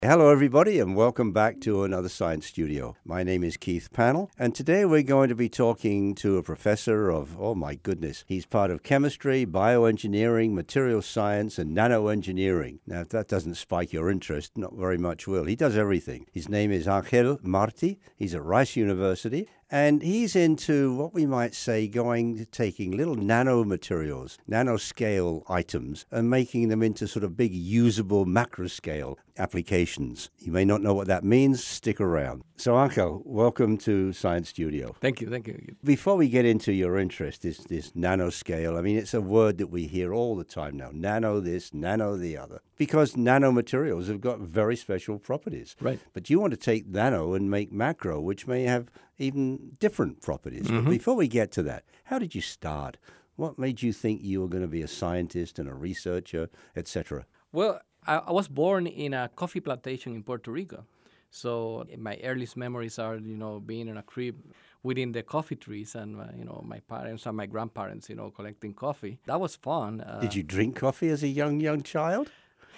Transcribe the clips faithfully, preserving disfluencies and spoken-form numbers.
Hello, everybody, and welcome back to another Science Studio. My name is Keith Pannell, and today we're going to be talking to a professor of, oh my goodness, he's part of chemistry, bioengineering, material science, and nanoengineering. Now, if that doesn't spike your interest, not very much will. He does everything. His name is Angel Marti. He's at Rice University. And he's into what we might say going, taking little nanomaterials, nanoscale items, and making them into sort of big usable macroscale applications. You may not know what that means. Stick around. So, Angel, welcome to Science Studio. Thank you, thank you. Before we get into your interest, this, this nanoscale, I mean, it's a word that we hear all the time now. Nano this, nano the other. Because nanomaterials have got very special properties. Right. But you want to take nano and make macro, which may have even different properties. Mm-hmm. But before we get to that, how did you start? What made you think you were going to be a scientist and a researcher, et cetera? Well, I, I was born in a coffee plantation in Puerto Rico. So my earliest memories are, you know, being in a crib within the coffee trees and, uh, you know, my parents and my grandparents, you know, collecting coffee. That was fun. Uh, Did you drink coffee as a young, young child?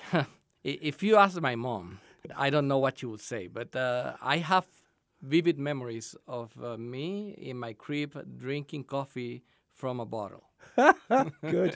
If you ask my mom, I don't know what she would say, but uh, I have vivid memories of uh, me in my crib drinking coffee from a bottle. Good.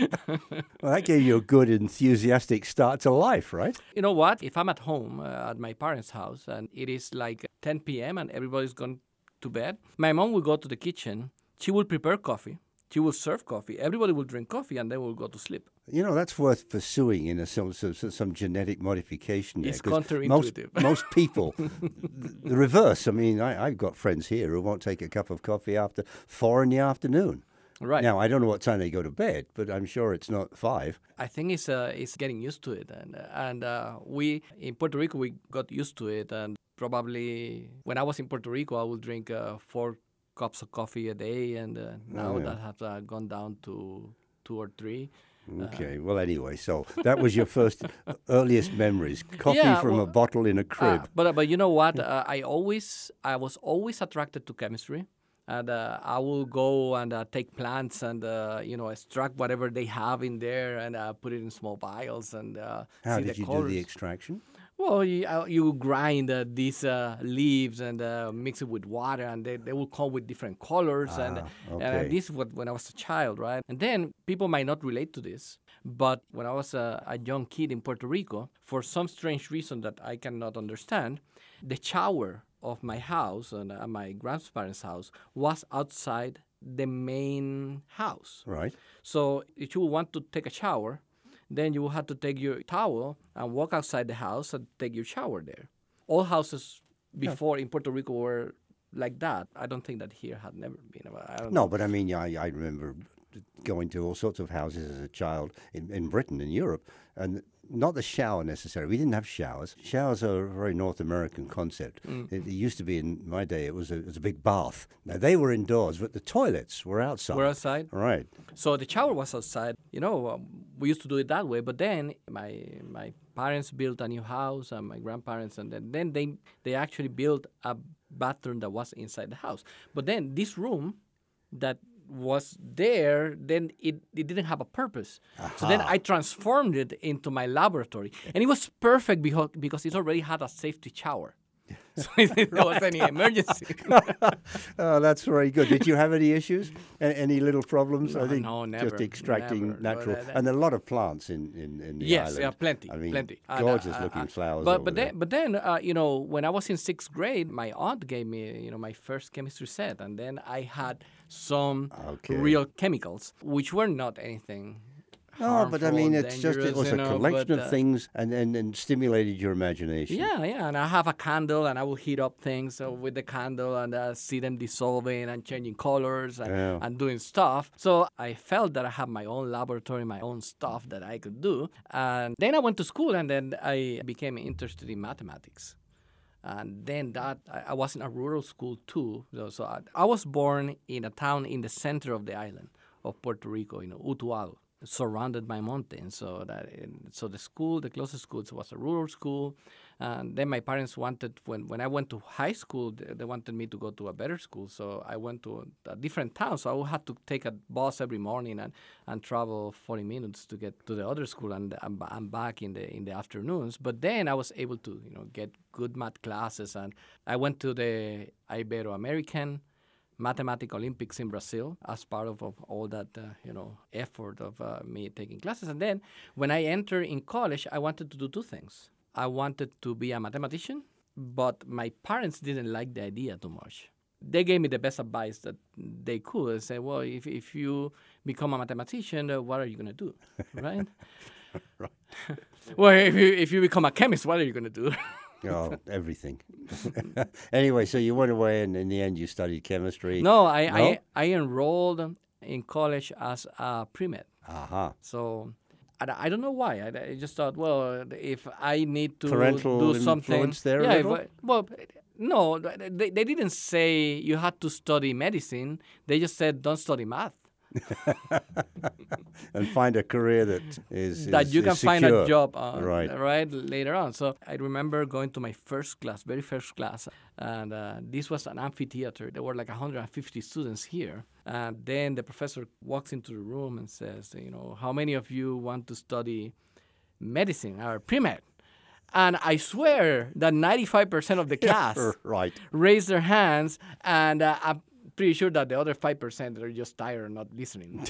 Well, that gave you a good, enthusiastic start to life, right? You know what? If I'm at home uh, at my parents' house and it is like ten p.m. and everybody's gone to bed, my mom will go to the kitchen. She will prepare coffee. She will serve coffee. Everybody will drink coffee, and then we'll go to sleep. You know, that's worth pursuing in a, some, some, some genetic modification there. It's counterintuitive. Most, most people, the reverse. I mean, I, I've got friends here who won't take a cup of coffee after four in the afternoon. Right. Now, I don't know what time they go to bed, but I'm sure it's not five. I think it's uh, it's getting used to it. And, and uh, we, in Puerto Rico, we got used to it. And probably when I was in Puerto Rico, I would drink uh, four cups of coffee a day, and uh, now oh, yeah. that has uh, gone down to two or three. Okay. Uh, well, anyway, so that was your first earliest memories: coffee yeah, from well, a bottle in a crib. Uh, but but you know what? Uh, I always I was always attracted to chemistry, and uh, I will go and uh, take plants and uh, you know extract whatever they have in there and uh, put it in small vials and uh, How see did the you colors. do the extraction? Well, you, uh, you grind uh, these uh, leaves and uh, mix it with water, and they, they will come with different colors. Ah, and okay. and uh, this was when I was a child, right? And then people might not relate to this, but when I was a, a young kid in Puerto Rico, for some strange reason that I cannot understand, the shower of my house and uh, my grandparents' house was outside the main house. Right. So if you want to take a shower, then you will have to take your towel and walk outside the house and take your shower there. All houses before yeah. in Puerto Rico were like that. I don't think that here had never been. I don't no, know. but I mean, I, I remember going to all sorts of houses as a child in, in Britain, in Europe, and not the shower necessarily. We didn't have showers. Showers are a very North American concept. Mm. It, it used to be, in my day, it was, a, it was a big bath. Now, they were indoors, but the toilets were outside. Were outside? Right. So the shower was outside. You know, um, we used to do it that way, but then my my parents built a new house, and my grandparents, and then, then they, they actually built a bathroom that was inside the house. But then this room that was there, then it, it didn't have a purpose. Aha. So then I transformed it into my laboratory. And it was perfect because, because it already had a safety shower. So if there right. was any emergency. Oh, that's very good. Did you have any issues? A- any little problems? No, I think no, never. Just extracting never. natural. Well, that, and a lot of plants in, in, in the yes, island. Yes, yeah, plenty, I mean, plenty. gorgeous uh, looking uh, flowers But, over but there. then, but then uh, you know, when I was in sixth grade, my aunt gave me, you know, my first chemistry set. And then I had some okay. real chemicals, which were not anything No, but I mean, it's just, it was a you know, collection but, uh, of things and, and, and stimulated your imagination. Yeah, yeah, and I have a candle, and I will heat up things uh, with the candle and uh, see them dissolving and changing colors and, Yeah. and doing stuff. So I felt that I had my own laboratory, my own stuff that I could do. And then I went to school, and then I became interested in mathematics. And then that, I, I was in a rural school too. So, so I, I was born in a town in the center of the island of Puerto Rico, you know, Utuado, surrounded by mountains. So that, so the school, the closest school was a rural school, And then my parents wanted, when, when I went to high school, they, they wanted me to go to a better school. So I went to a, a different town. So I had to take a bus every morning and, and travel forty minutes to get to the other school. And I'm, I'm back in the in the afternoons. But then I was able to, you know, get good math classes. And I went to the Ibero-American Mathematics Olympics in Brazil as part of, of all that, uh, you know, effort of uh, me taking classes. And then when I entered in college, I wanted to do two things. I wanted to be a mathematician, but my parents didn't like the idea too much. They gave me the best advice that they could. They said, well, if, if you become a mathematician, uh, what are you going to do, right? Right. Well, if you, if you become a chemist, what are you going to do? Oh, everything. Anyway, so you went away, and in the end, you studied chemistry. No, I, No? I, I enrolled in college as a pre-med. Aha. So I, I don't know why. I, I just thought, well, if I need to Parental do something, influence there a yeah. If little? I, well, no, they, they didn't say you had to study medicine. They just said don't study math. And find a career that is, That is- you is can find a secure. job uh, Right. right later on. So I remember going to my first class, very first class, and uh, this was an amphitheater. There were like one hundred fifty students here. And then the professor walks into the room and says, you know, how many of you want to study medicine or pre-med? And I swear that ninety-five percent of the class Right. raised their hands, and uh, I'm pretty sure that the other five percent are just tired and not listening.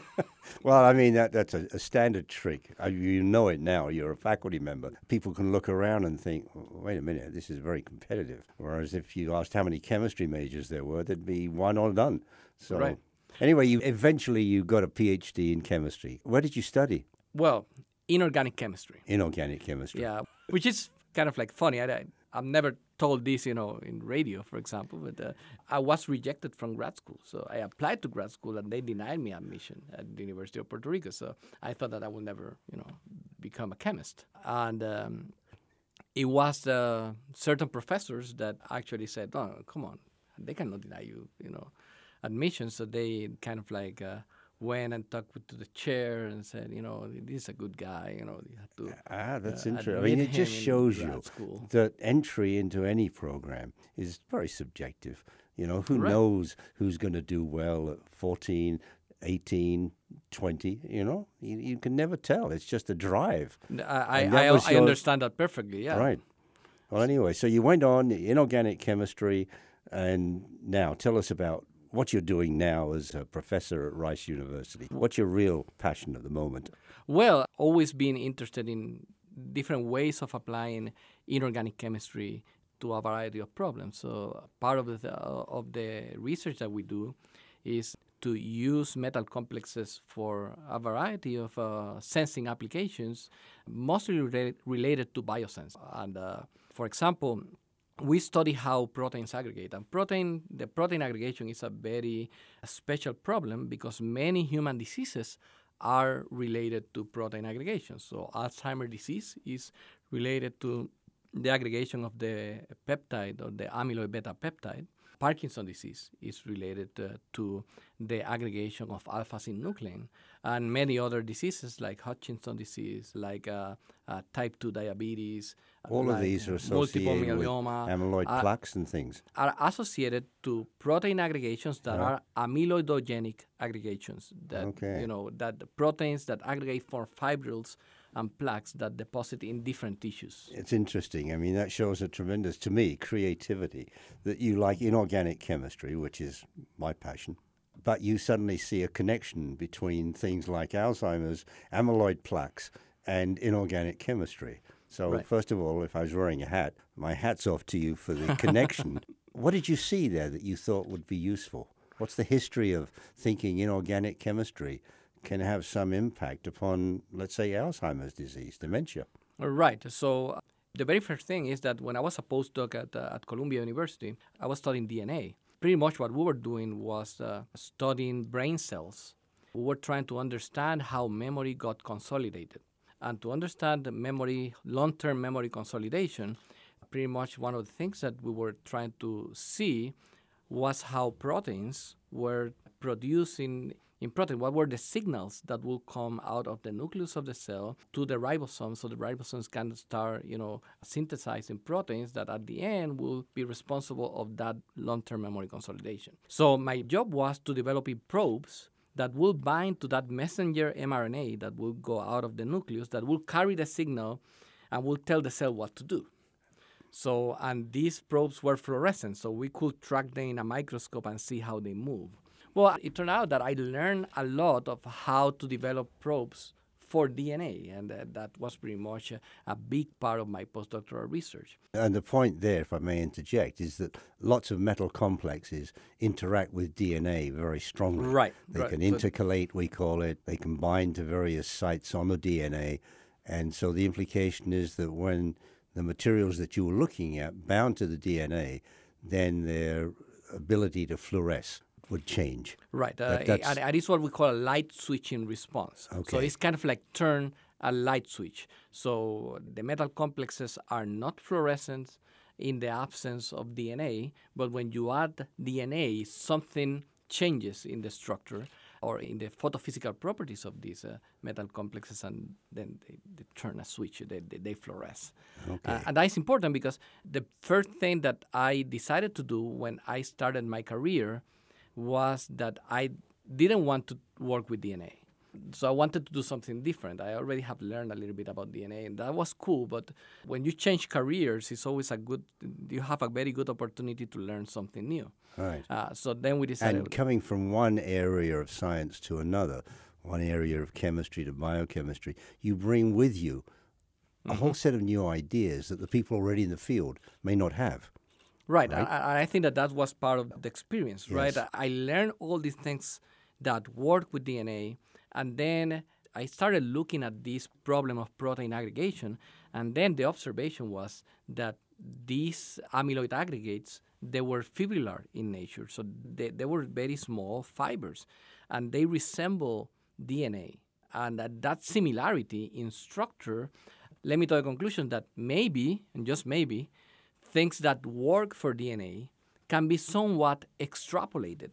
Well, I mean, that that's a, a standard trick. Uh, You know it now. You're a faculty member. People can look around and think, wait a minute, this is very competitive. Whereas if you asked how many chemistry majors there were, there'd be one or none. So Right. anyway, you eventually you got a PhD in chemistry. Where did you study? Well, inorganic chemistry. Inorganic chemistry. Yeah, which is kind of like funny. I, I, I've never told this, you know, in radio, for example, but uh, I was rejected from grad school. So I applied to grad school and they denied me admission at the University of Puerto Rico. So I thought that I would never, you know, become a chemist. And um, it was the certain professors that actually said, oh, come on, they cannot deny you, you know, admission. So they kind of like uh, went and talked with, to the chair and said, you know, this is a good guy, you know, you have to. Ah, that's uh, interesting. I admit mean, it just him in shows grad you school. that entry into any program is very subjective. You know, who Right. knows who's going to do well at fourteen, eighteen, twenty, you know? You, you can never tell. It's just a drive. I, I, And that I, was I your- understand that perfectly, yeah. Right. Well, anyway, so you went on inorganic chemistry, and now tell us about what you're doing now as a professor at Rice University. What's your real passion at the moment? Well, always been interested in different ways of applying inorganic chemistry to a variety of problems. So part of the of the research that we do is to use metal complexes for a variety of uh, sensing applications, mostly re- related to biosensing. And uh, for example, we study how proteins aggregate. And protein, the protein aggregation is a very special problem because many human diseases are related to protein aggregation. So Alzheimer's disease is related to the aggregation of the peptide or the amyloid beta peptide. Parkinson's disease is related uh, to the aggregation of alpha-synuclein, and many other diseases like Hutchinson disease, like uh, uh, type two diabetes. All like of these are multiple associated with myeloma, amyloid uh, plaques and things. are associated to protein aggregations that Yeah. are amyloidogenic aggregations. That Okay. you know that the proteins that aggregate for fibrils and plaques that deposit in different tissues. It's interesting. I mean, that shows a tremendous, to me, creativity, that you like inorganic chemistry, which is my passion, but you suddenly see a connection between things like Alzheimer's, amyloid plaques, and inorganic chemistry. So, Right. first of all, if I was wearing a hat, my hat's off to you for the connection. What did you see there that you thought would be useful? What's the history of thinking inorganic chemistry can have some impact upon, let's say, Alzheimer's disease, dementia? Right. So uh, the very first thing is that when I was a postdoc at, uh, at Columbia University, I was studying D N A. Pretty much what we were doing was uh, studying brain cells. We were trying to understand how memory got consolidated. And to understand the memory, long-term memory consolidation, pretty much one of the things that we were trying to see was how proteins were produced in, in protein, what were the signals that will come out of the nucleus of the cell to the ribosomes, so the ribosomes can start, you know, synthesizing proteins that at the end will be responsible of that long-term memory consolidation. So my job was to develop probes that will bind to that messenger mRNA that will go out of the nucleus, that will carry the signal and will tell the cell what to do. So, and these probes were fluorescent, so we could track them in a microscope and see how they move. Well, it turned out that I learned a lot of how to develop probes for D N A, and uh, that was pretty much a, a big part of my postdoctoral research. And the point there, if I may interject, is that lots of metal complexes interact with D N A very strongly. Right. They right. can So intercalate, we call it. They can bind to various sites on the D N A. And so the implication is that when the materials that you were looking at bound to the D N A, then their ability to fluoresce would change. Right, uh, That- that's- and, and it's what we call a light switching response. So Okay. it's kind of like turn a light switch. So the metal complexes are not fluorescent in the absence of D N A, but when you add D N A, something changes in the structure or in the photophysical properties of these uh, metal complexes, and then they, they turn a switch, they, they, they fluoresce. Okay. Uh, and that's important because the first thing that I decided to do when I started my career was that I didn't want to work with D N A. So I wanted to do something different. I already have learned a little bit about D N A, and that was cool. But when you change careers, it's always a good, you have a very good opportunity to learn something new. Right. Uh, so then we decided. And coming from one area of science to another, one area of chemistry to biochemistry, you bring with you a whole set of new ideas that the people already in the field may not have. Right, Right? I, I think that that was part of the experience, right? Yes. I learned all these things that work with D N A, and then I started looking at this problem of protein aggregation, and then the observation was that these amyloid aggregates, they were fibrillar in nature, so they, they were very small fibers, and they resemble D N A. And that, that similarity in structure led me to a conclusion that maybe, and just maybe, things that work for D N A can be somewhat extrapolated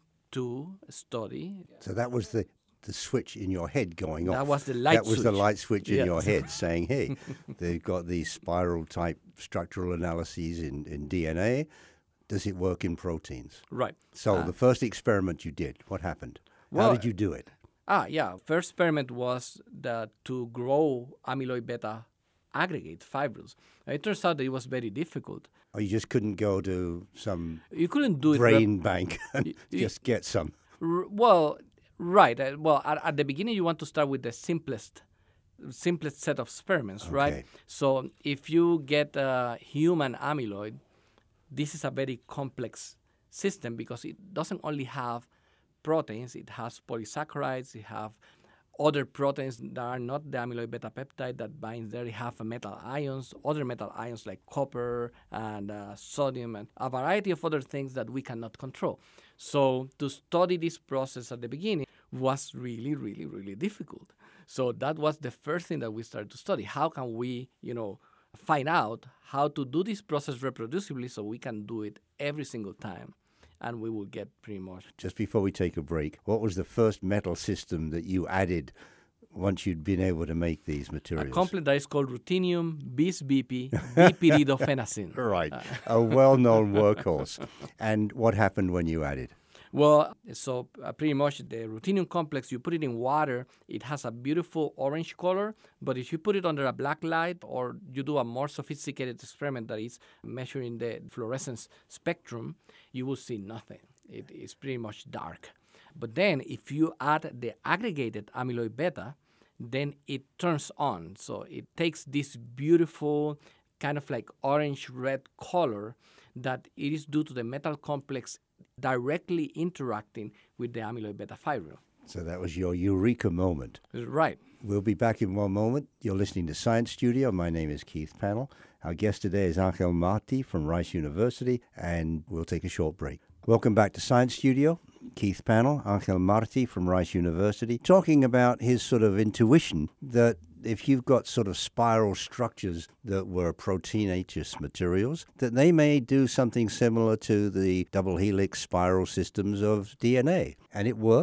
to study. So that was the, the switch in your head going off. That was the light That was the switch. light switch in Yes. your head saying, hey, they've got these spiral-type structural analyses in, in D N A. Does it work in proteins? Right. So Uh, the first experiment you did, what happened? How well, did you do it? Ah, yeah. First experiment was that to grow amyloid beta aggregate fibrils. It turns out that it was very difficult. Or you just couldn't go to some You couldn't do it. rep- brain bank and Y- y- just get some? R- well, right. Uh, well, at, at the beginning, you want to start with the simplest, simplest set of experiments, Okay. right? So if you get a human amyloid, this is a very complex system because it doesn't only have proteins; it has polysaccharides, it have other proteins that are not the amyloid beta peptide that binds there. It have metal ions, other metal ions like copper and uh, sodium, and a variety of other things that we cannot control. So to study this process at the beginning was really, really, really difficult. So that was the first thing that we started to study. How can we, you know, find out how to do this process reproducibly so we can do it every single time, and we will get pretty much. Just before we take a break, what was the first metal system that you added once you'd been able to make these A materials? complex that is called ruthenium bis B P dipyridophenacin. Right, Uh, a well-known workhorse. And what happened when you added? Well, so uh, pretty much the ruthenium complex, you put it in water, it has a beautiful orange color, but if you put it under a black light or you do a more sophisticated experiment that is measuring the fluorescence spectrum, you will see nothing. It is pretty much dark. But then if you add the aggregated amyloid beta, then it turns on. So it takes this beautiful kind of like orange-red color that it is due to the metal complex directly interacting with the amyloid beta fibril. So that was your eureka moment. Right. We'll be back in one moment. You're listening to Science Studio. My name is Keith Pannell. Our guest today is Angel Marti from Rice University, and we'll take a short break. Welcome back to Science Studio. Keith Pannell, Angel Marti from Rice University, talking about his sort of intuition that if you've got sort of spiral structures that were proteinaceous materials, that they may do something similar to the double helix spiral systems of D N A. And it worked.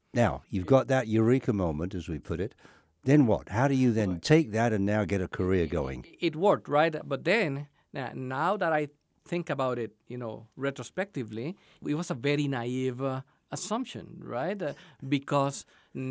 Now, you've got that eureka moment, as we put it. Then what? How do you then take that and now get a career going? It worked, right? But then, now now that I think about it, you know, retrospectively, it was a very naive uh, assumption, right? Uh, because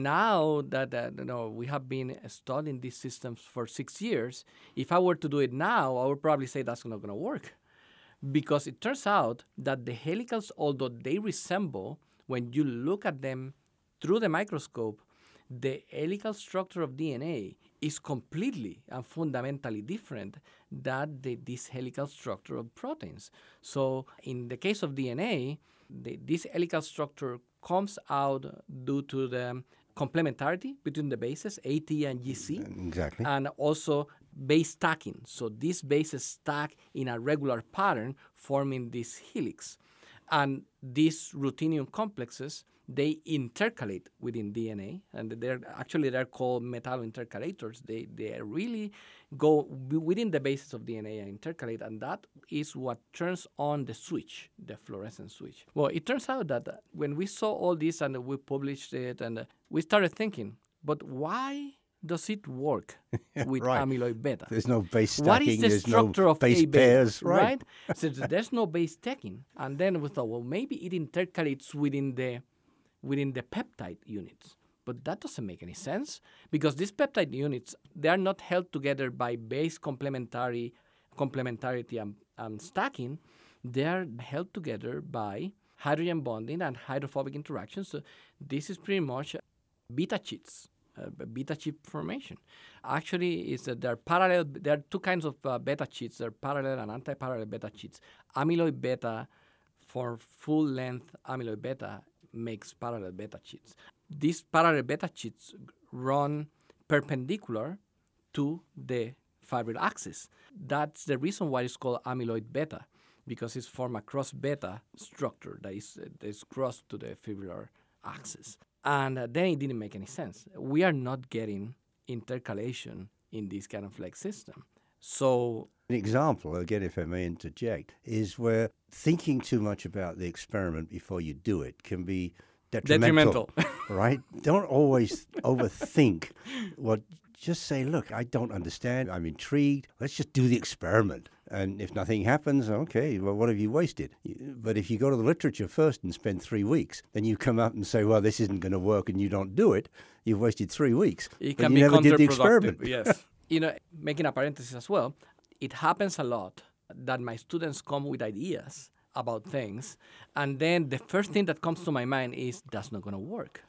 now that uh, you know we have been studying these systems for six years, if I were to do it now, I would probably say that's not going to work, because it turns out that the helicals, although they resemble, when you look at them through the microscope, the helical structure of D N A is completely and fundamentally different than the, this helical structure of proteins. So in the case of D N A, the, this helical structure comes out due to the complementarity between the bases, A T and G C. Exactly. And also base stacking. So these bases stack in a regular pattern, forming this helix. And these ruthenium complexes, they intercalate within D N A, and they're actually they're called metallointercalators. They they really go within the bases of D N A and intercalate, and that is what turns on the switch, the fluorescent switch. Well, it turns out that when we saw all this and we published it, and we started thinking, but why does it work with right. amyloid beta? There's no base stacking. What is the there's structure no of base A beta, pairs, right? right? So there's no base stacking, and then we thought, well, maybe it intercalates within the within the peptide units. But that doesn't make any sense, because these peptide units, they are not held together by base complementary complementarity and, and stacking. They are held together by hydrogen bonding and hydrophobic interactions. So this is pretty much beta sheets. Uh, beta sheet formation. Actually, is that there are parallel. There are two kinds of uh, beta sheets. There are parallel and anti-parallel beta sheets. Amyloid beta, for full-length amyloid beta, makes parallel beta sheets. These parallel beta sheets run perpendicular to the fibril axis. That's the reason why it's called amyloid beta, because it's formed a cross beta structure that is, uh, that is crossed to the fibrillar axis. And uh, then it didn't make any sense. We are not getting intercalation in this kind of like system. So an example, again, if I may interject, is where thinking too much about the experiment before you do it can be detrimental. Detrimental. Right? Don't always overthink what. Just say, look, I don't understand. I'm intrigued. Let's just do the experiment. And if nothing happens, okay, well, what have you wasted? But if you go to the literature first and spend three weeks, then you come up and say, well, this isn't going to work, and you don't do it, you've wasted three weeks. It but can you be never did the counterproductive, experiment. Yes. You know, making a parenthesis as well, it happens a lot that my students come with ideas about things, and then the first thing that comes to my mind is, that's not going to work.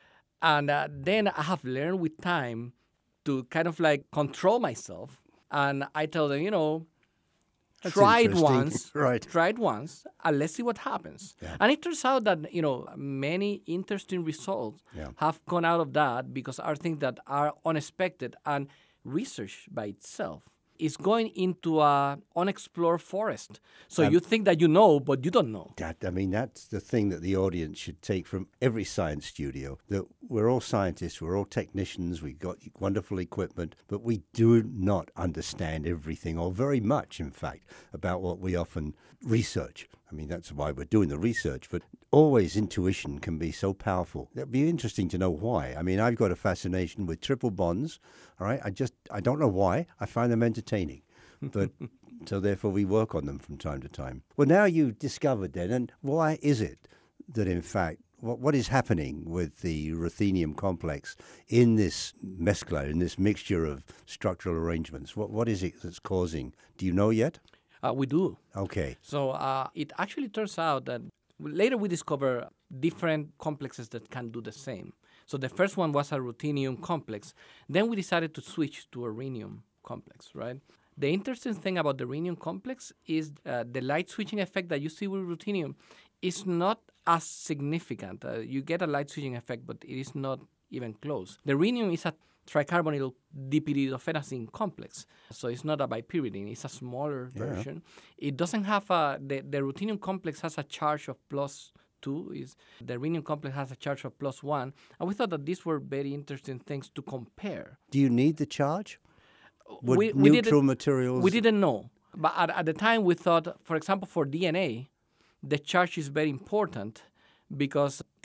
And uh, then I have learned with time to kind of like control myself, and I tell them, you know, That's try it interesting. once, Right. try it once, and let's see what happens. Yeah. And it turns out that, you know, many interesting results Yeah. have come out of that, because are things that are unexpected, and research by itself is going into a unexplored forest. So Um, you think that you know, but you don't know. That, I mean, that's the thing that the audience should take from every science studio, that we're all scientists, we're all technicians, we've got wonderful equipment, but we do not understand everything, or very much, in fact, about what we often research. I mean, that's why we're doing the research, but always intuition can be so powerful. It'd be interesting to know why. I mean, I've got a fascination with triple bonds, all right? I just, I don't know why. I find them entertaining, but so therefore we work on them from time to time. Well, now you've discovered then, and why is it that, in fact, what, what is happening with the ruthenium complex in this mescla, in this mixture of structural arrangements? What What is it that's causing? Do you know yet? Uh, we do. Okay. So uh, it actually turns out that later we discover different complexes that can do the same. So the first one was a ruthenium complex. Then we decided to switch to a rhenium complex, right? The interesting thing about the rhenium complex is uh, the light switching effect that you see with ruthenium is not as significant. Uh, you get a light switching effect, but it is not even close. The rhenium is a tricarbonyl dipyridophenazine complex. So it's not a bipyridine, it's a smaller Yeah. version. It doesn't have a, the, the ruthenium complex has a charge of plus two, is the rhenium complex has a charge of plus one. And we thought that these were very interesting things to compare. Do you need the charge? Would We- we neutral didn't- materials? We didn't know. But at, at the time we thought, for example, for D N A, the charge is very important, because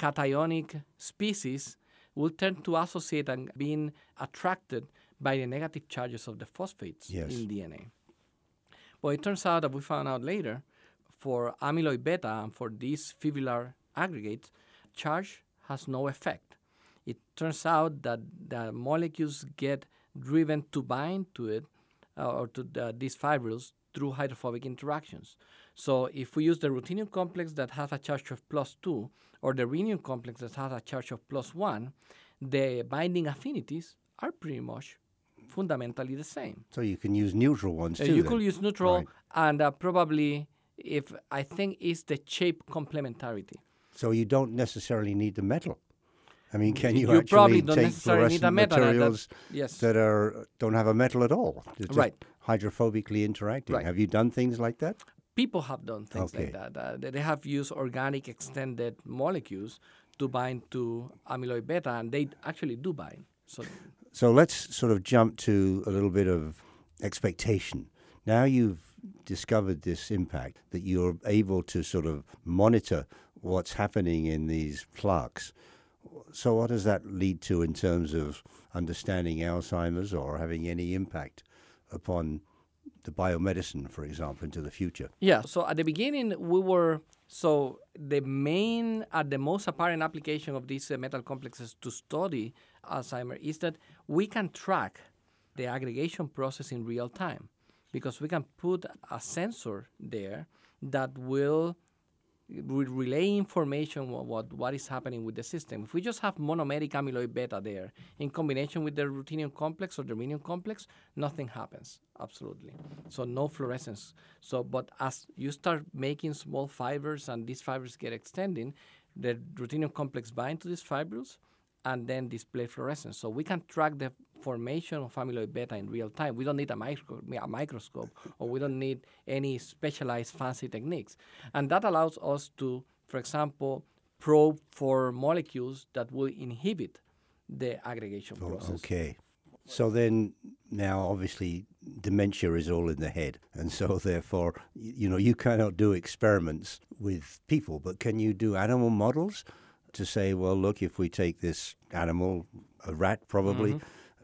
cationic species will tend to associate and being attracted by the negative charges of the phosphates Yes. in D N A. But it turns out that we found out later, for amyloid beta and for these fibular aggregates, charge has no effect. It turns out that the molecules get driven to bind to it uh, or to the, these fibrils through hydrophobic interactions. So if we use the ruthenium complex that has a charge of plus two or the rhenium complex that has a charge of plus one, the binding affinities are pretty much fundamentally the same. So you can use neutral ones Uh, too. you then. could use neutral, Right. and uh, probably, if I think, is the shape complementarity. So you don't necessarily need the metal. I mean, can you, You actually probably don't take necessarily need a fluorescent metal, and that- materials yes. that are don't have a metal at all? They're just Right. hydrophobically interacting. Right. Have you done things like that? People have done things Okay. like that. Uh, they they have used organic extended molecules to bind to amyloid beta, and they actually do bind. So So let's sort of jump to a little bit of expectation. Now you've discovered this impact, that you're able to sort of monitor what's happening in these plaques. So what does that lead to in terms of understanding Alzheimer's or having any impact upon the biomedicine, for example, into the future? yeah. So at the beginning, we were so the main, uh, the most apparent application of these uh, metal complexes to study Alzheimer is that we can track the aggregation process in real time, because we can put a sensor there that will re- relay information on what, what is happening with the system. If we just have monomeric amyloid beta there in combination with the ruthenium complex or the rhenium complex, nothing happens, absolutely. So no fluorescence. So, but as you start making small fibers and these fibers get extending, the ruthenium complex bind to these fibrils and then display fluorescence. So we can track the formation of amyloid beta in real time. We don't need a, micro, a microscope, or we don't need any specialized fancy techniques. And that allows us to, for example, probe for molecules that will inhibit the aggregation process. Okay. So then now obviously dementia is all in the head. And so therefore, y- you know, you cannot do experiments with people, but can you do animal models to say, well, look, if we take this animal, a rat probably,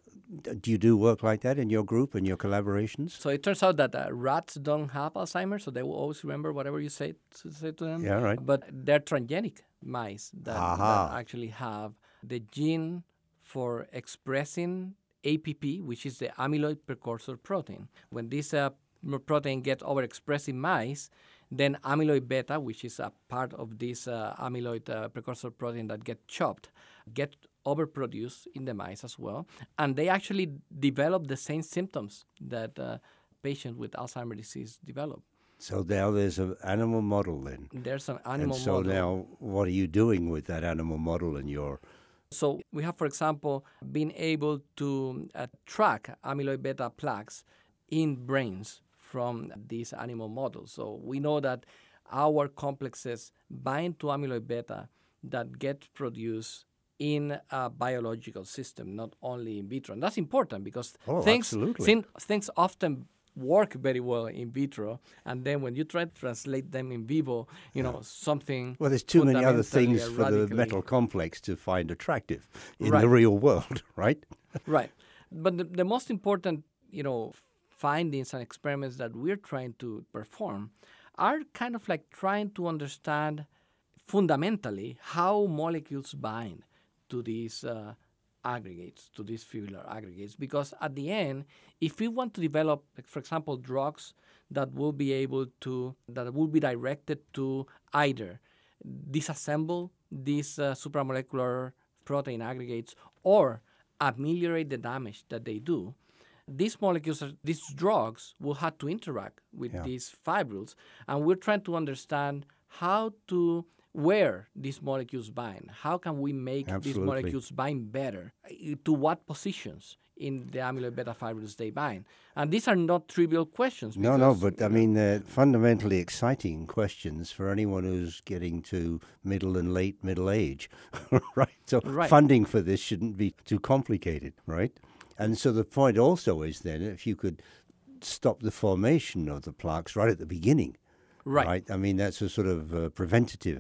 d- do you do work like that in your group and your collaborations? So it turns out that uh, rats don't have Alzheimer's, so they will always remember whatever you say to, say to them. Yeah, right. But they're transgenic mice that, Aha. that actually have the gene for expressing A P P, which is the amyloid precursor protein. When this uh, m- protein gets overexpressed in mice, then amyloid beta, which is a part of this uh, amyloid uh, precursor protein that gets chopped, get overproduced in the mice as well. And they actually develop the same symptoms that uh, patients with Alzheimer's disease develop. So now there's an animal model then. There's an And animal so model. now what are you doing with that animal model in your... So we have, for example, been able to uh, track amyloid beta plaques in brains from these animal models. So we know that our complexes bind to amyloid beta that get produced in a biological system, not only in vitro. And that's important because Oh, things, absolutely. thing- things often work very well in vitro, and then when you try to translate them in vivo, you know, something Well, there's too many other fundamentally things or for the radically- metal complex to find attractive in Right. the real world, right? Right. But the, the most important, you know, findings and experiments that we're trying to perform are kind of like trying to understand fundamentally how molecules bind to these uh, aggregates, to these fibular aggregates. Because at the end, if we want to develop, like, for example, drugs that will be able to, that will be directed to either disassemble these uh, supramolecular protein aggregates or ameliorate the damage that they do, these molecules, are, these drugs will have to interact with Yeah. these fibrils, and we're trying to understand how to, where these molecules bind. How can we make these Absolutely. molecules bind better? Uh, To what positions in the amyloid beta fibrils they bind? And these are not trivial questions. No, no, because, but I you know, mean, they're fundamentally exciting questions for anyone who's getting to middle and late middle age, right? So Right. funding for this shouldn't be too complicated, right? And so the point also is then if you could stop the formation of the plaques right at the beginning, Right. I mean, that's a sort of uh, preventative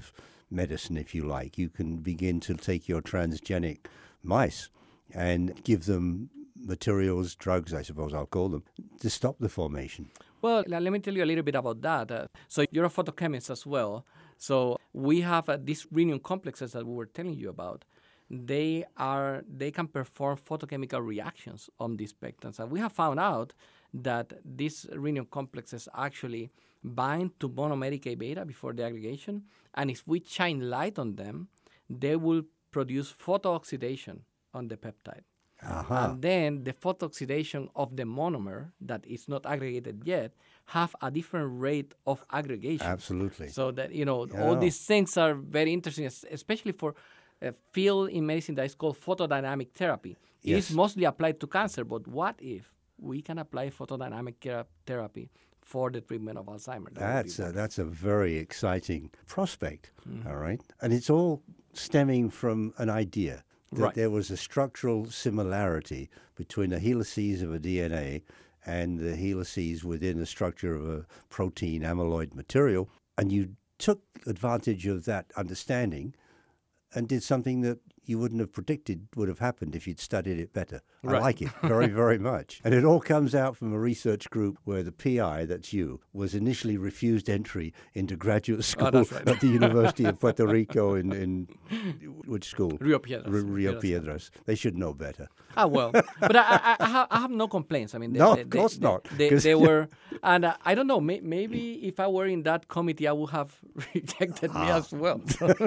medicine, if you like. You can begin to take your transgenic mice and give them materials, drugs, I suppose I'll call them, to stop the formation. Well, let me tell you a little bit about that. Uh, so you're a photochemist as well. So we have uh, these rhenium complexes that we were telling you about. They are they can perform photochemical reactions on these pectins. And we have found out that these rhenium complexes actually bind to monomeric A beta before the aggregation. And if we shine light on them, they will produce photooxidation on the peptide. Uh-huh. And then the photooxidation of the monomer that is not aggregated yet have a different rate of aggregation. Absolutely. So that, you know, Yeah. all these things are very interesting, es- especially for a field in medicine that is called photodynamic therapy. It Yes. is mostly applied to cancer, but what if we can apply photodynamic thera- therapy for the treatment of Alzheimer's? That would be That's a, wonderful. that's a very exciting prospect, Mm-hmm. all right? And it's all stemming from an idea that Right. there was a structural similarity between the helices of a D N A and the helices within the structure of a protein amyloid material, and you took advantage of that understanding and did something that you wouldn't have predicted would have happened if you'd studied it better. I Right. like it very, very much. And it all comes out from a research group where the P I, that's you, was initially refused entry into graduate school that's right. at the University of Puerto Rico in, in which school? Rio Piedras. R- Rio Piedras. Piedras. They should know better. Ah, well, but I, I, I, have, I have no complaints. I mean, they, No, they, of course they, not, They, 'cause- they were, and uh, I don't know. May, maybe if I were in that committee, I would have rejected me Ah. as well.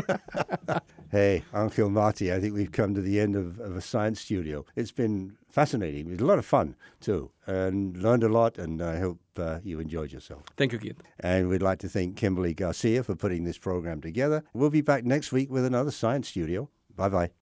Hey, Angel Marti, I think we've come to the end of, of a science studio. It's been fascinating. It was a lot of fun, too, and learned a lot, and I hope uh, you enjoyed yourself. Thank you, Keith. And we'd like to thank Kimberly Garcia for putting this program together. We'll be back next week with another science studio. Bye-bye.